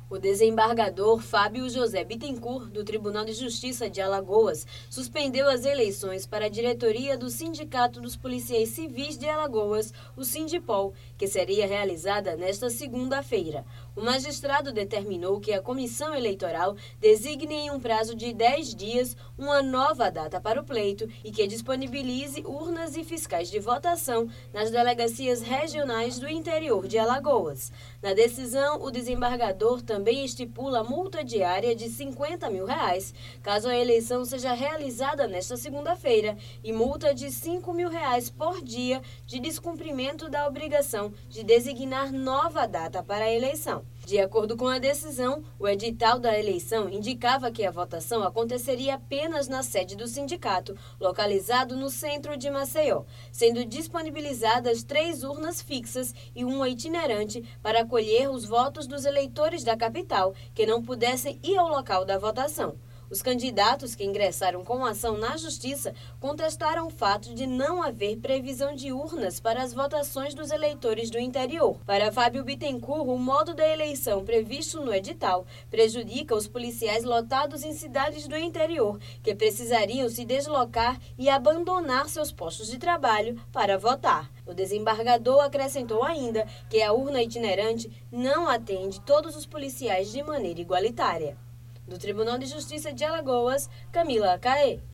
O desembargador Fábio José Bittencourt, do Tribunal de Justiça de Alagoas, suspendeu as eleições para a diretoria do Sindicato dos Policiais Civis de Alagoas, o Sindipol, que seria realizada nesta segunda-feira. O magistrado determinou que a comissão eleitoral designe em um prazo de 10 dias uma nova data para o pleito e que disponibilize urnas e fiscais de votação nas delegacias regionais do interior de Alagoas. Na decisão, o desembargador também estipula multa diária de R$50 mil, caso a eleição seja realizada nesta segunda-feira, e multa de R$5 mil por dia de descumprimento da obrigação de designar nova data para a eleição. De acordo com a decisão, o edital da eleição indicava que a votação aconteceria apenas na sede do sindicato, localizado no centro de Maceió, sendo disponibilizadas 3 urnas fixas e uma itinerante para acolher os votos dos eleitores da capital que não pudessem ir ao local da votação. Os candidatos que ingressaram com ação na Justiça contestaram o fato de não haver previsão de urnas para as votações dos eleitores do interior. Para Fábio Bittencourt, o modo da eleição previsto no edital prejudica os policiais lotados em cidades do interior, que precisariam se deslocar e abandonar seus postos de trabalho para votar. O desembargador acrescentou ainda que a urna itinerante não atende todos os policiais de maneira igualitária. Do Tribunal de Justiça de Alagoas, Camila Caê.